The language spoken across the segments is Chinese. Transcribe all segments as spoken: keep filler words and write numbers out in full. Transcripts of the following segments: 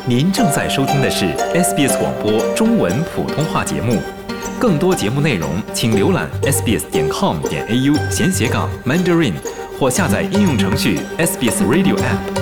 您正在收听的是 S B S 广播中文普通话节目。更多节目内容，请浏览 s b s 点 com 点 a u 闲斜杠 Mandarin， 或下载应用程序 S B S Radio App。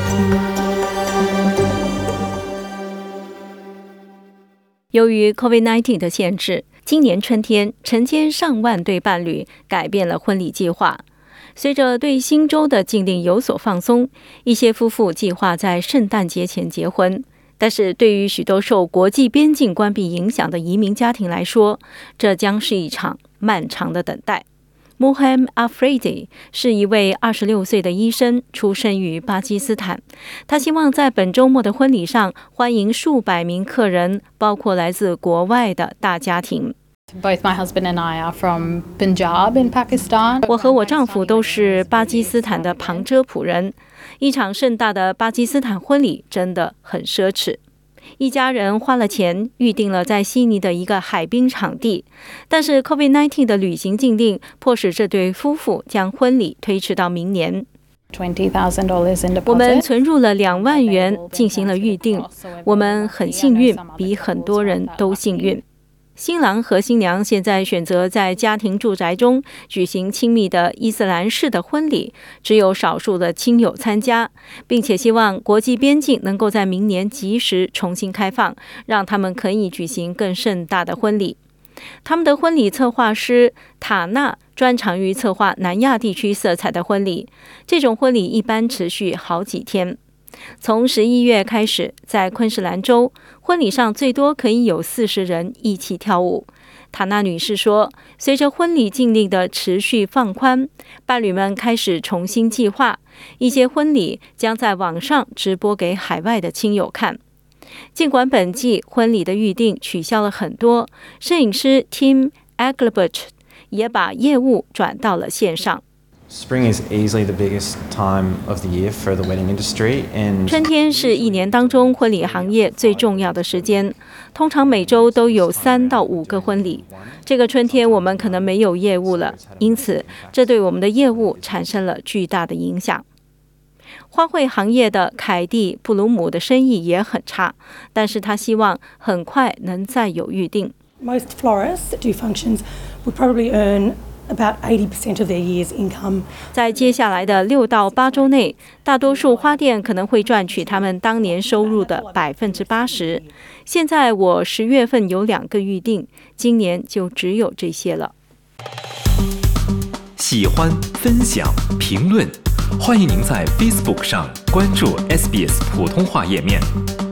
由于 COVID 十九 的限制，今年春天成千上万对伴侣改变了婚礼计划。随着对新州的禁令有所放松，一些夫妇计划在圣诞节前结婚。但是对于许多受国际边境关闭影响的移民家庭来说，这将是一场漫长的等待。Mohem Afridi 是一位二十六岁的医生，出生于巴基斯坦。他希望在本周末的婚礼上欢迎数百名客人，包括来自国外的大家庭。 Both my husband and I are from Punjab in Pakistan. 我和我丈夫都是巴基斯坦的旁遮普人。一场盛大的巴基斯坦婚礼真的很奢侈。一家人花了钱预定了在悉尼的一个海滨场地，但是 COVID 十九 的旅行禁令迫使这对夫妇将婚礼推迟到明年。我们存入了两万元进行了预定，我们很幸运，比很多人都幸运。新郎和新娘现在选择在家庭住宅中举行亲密的伊斯兰式的婚礼，只有少数的亲友参加，并且希望国际边境能够在明年及时重新开放，让他们可以举行更盛大的婚礼。他们的婚礼策划师塔纳专长于策划南亚地区色彩的婚礼，这种婚礼一般持续好几天。从十一月开始，在昆士兰州，婚礼上最多可以有四十人一起跳舞。塔纳女士说，随着婚礼禁令的持续放宽，伴侣们开始重新计划，一些婚礼将在网上直播给海外的亲友看。尽管本季婚礼的预定取消了很多，摄影师 Tim Aglebert 也把业务转到了线上。 Spring is easily the biggest time of the year for the wedding industry, and 春天是一年当中婚礼行业最重要的时间，通常每周都有三到五个婚礼。这个春天我们可能没有业务了，因此这对我们的业务产生了巨大的影响。花卉行业的凯蒂·布鲁姆的生意也很差，但是他希望很快能再有预定。 Most florists that do functions would probably earn about eighty percent of their year's income. 在接下来的六到八周内，大多数花店可能会赚取他们当年收入的百分之八十。现在我十月份有两个预定，今年就只有这些了。 喜欢、分享、评论，欢迎您在 Facebook 上关注 S B S 普通话页面。